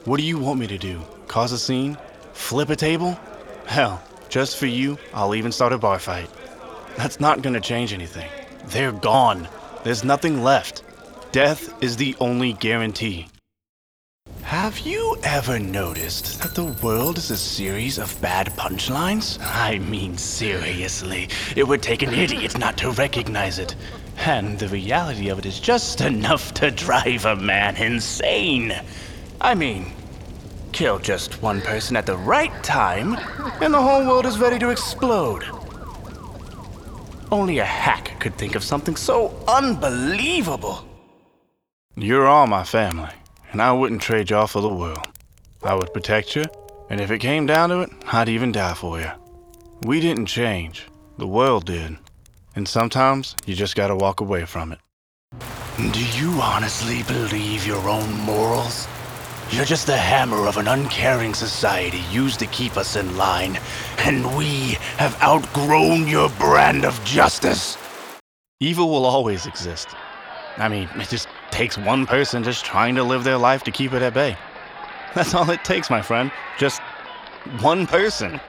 What do you want me to do? Cause a scene? Flip a table? Hell, just for you, I'll even start a bar fight. That's not gonna change anything. They're gone. There's nothing left. Death is the only guarantee. Have you ever noticed that the world is a series of bad punchlines? I mean, seriously, it would take an idiot not to recognize it. And the reality of it is just enough to drive a man insane. I mean, kill just one person at the right time, and the whole world is ready to explode. Only a hack could think of something so unbelievable. You're all my family, and I wouldn't trade y'all for the world. I would protect you, and if it came down to it, I'd even die for you. We didn't change. The world did. And sometimes you just gotta walk away from it. Do you honestly believe your own morals? You're just the hammer of an uncaring society used to keep us in line, and we have outgrown your brand of justice. Evil will always exist. I mean, it just takes one person just trying to live their life to keep it at bay. That's all it takes, my friend. Just one person.